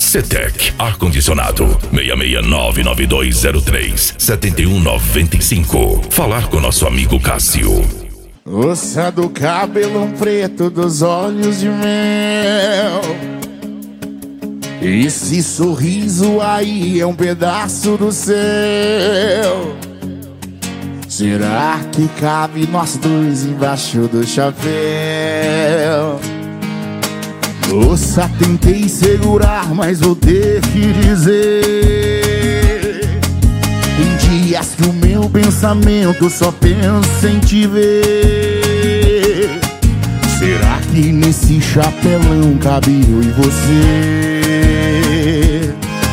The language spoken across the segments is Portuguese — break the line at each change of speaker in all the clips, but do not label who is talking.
CETEC Ar-Condicionado 66992037195. Falar com nosso amigo Cássio.
Moça do cabelo preto, dos olhos de mel, esse sorriso aí é um pedaço do céu. Será que cabe nós dois embaixo do chapéu? Moça, tentei segurar, mas vou ter que dizer, em dias que o meu pensamento só pensa em te ver, será que nesse chapelão cabe eu e você?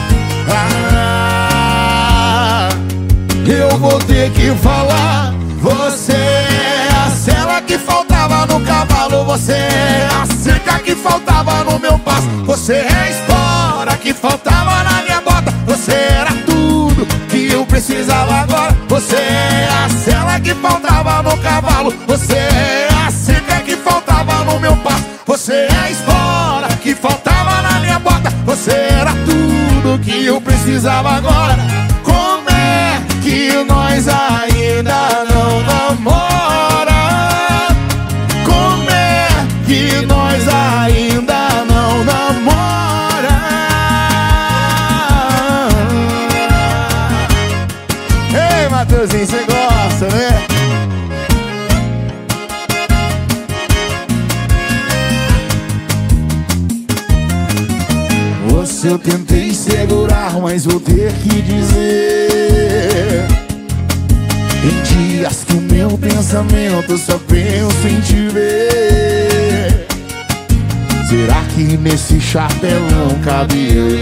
Eu vou ter que falar. Você é a sela que faltava no cavalo, você é a cerca que faltava no meu passo, você é a espora que faltava na minha bota, você era tudo que eu precisava agora. Você é a sela que faltava no cavalo, você é a cerca que faltava no meu passo, você é a espora que faltava na minha bota, você era tudo que eu precisava agora. Como é que nós ainda não namora? Como é que nós ainda não namora? Ei, Matheusinho, você gosta, né? Você eu tentei segurar, mas vou ter que dizer, em dias que o meu pensamento só pensa em te ver, será que nesse chapelão cabe eu e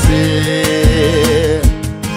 você?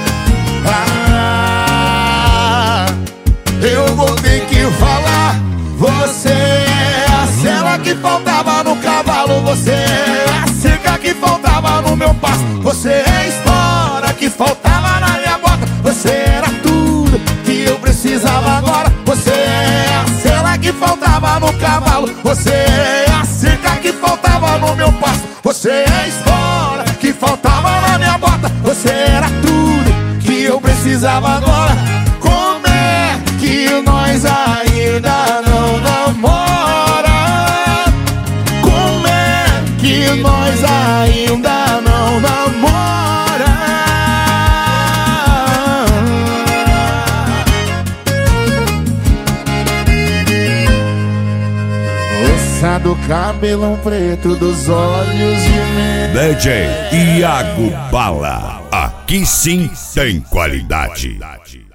Eu vou ter que falar. Você é a sela que faltava no cavalo, você é a cerca que faltava no meu passo, você é a espora que faltava na minha bota, você era tudo que eu precisava agora. Você é a sela que faltava no cavalo, você é a cerca que faltava no meu passo, você é a espora que faltava na minha bota, você era tudo que eu precisava agora. Como é que nós ainda não namora? Como é que nós ainda não namora? Moça do cabelão preto, dos olhos de mel,
DJ Iago Bala. Aqui sim tem qualidade.